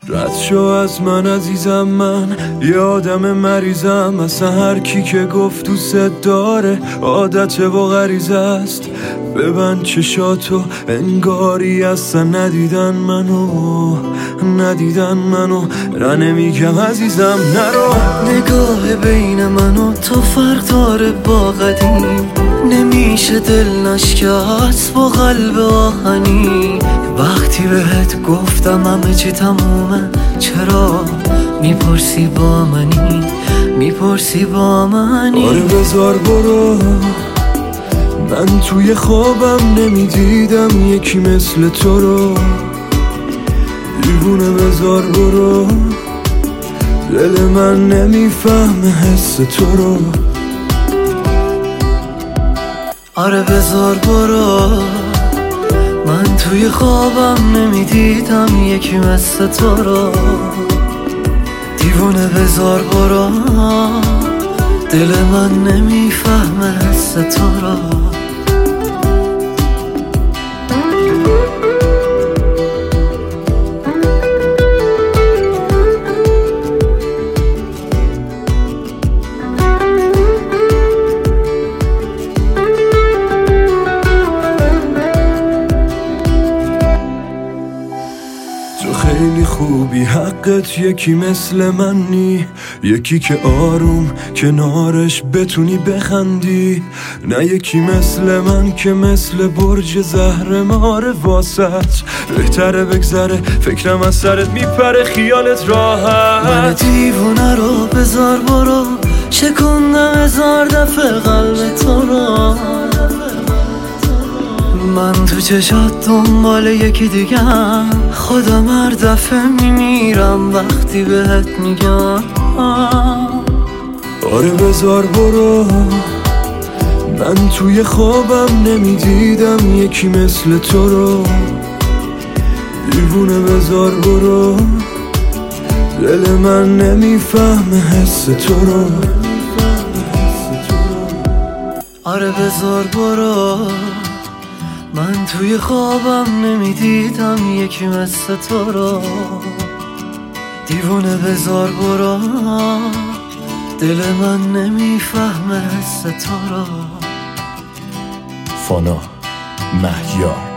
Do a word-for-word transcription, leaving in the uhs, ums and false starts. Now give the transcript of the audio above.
رد شو از من عزیزم، من یه آدم مریضم. اصلا هر کی که گفت دوست داره عادته و غریزه است. ببند چشاتو انگاری اصلا ندیدن منو، ندیدن منو. را نمیگم عزیزم نرو. نگاه بین من و تو فرق داره با قدیم، نمیشه دل نشکست با قلب آهنی. وقتی بهت گفتم همه چی تمومه، چرا میپرسی با منی، میپرسی با منی؟ آره بذار برو، من توی خوابم نمیدیدم یکی مثل تو رو. دیوونه بذار برو، دل من نمیفهمه حس تو رو. آره بذار برو، من توی خوابم نمیدیدم یکی مثل تو رو. دیوونه بذار برو، دل من نمیفهمه حس تو رو. خیلی خوبی حقت یکی مثل من نی، یکی که آروم کنارش بتونی بخندی. نه یکی مثل من که مثل برج زهرمار واسط. بهتره بگذره فکرم از سرت میپره خیالت راحت. من دیوونه رو بذار برو، شکندم هزار دفعه قلب تو رو. من تو چشات دنبال یکی دیگم، خودم هر دفعه میمیرم وقتی بهت میگم. آره بذار برو، من توی خوابم نمیدیدم یکی مثل تو رو. دیوونه بذار برو، دل من نمیفهمه حس تو رو. آره بذار برو، من توی خوابم نمیدیدم یکی مثل تو رو. دیوونه بذار برو، دل من نمیفهمه حس تو رو. فانا مهیا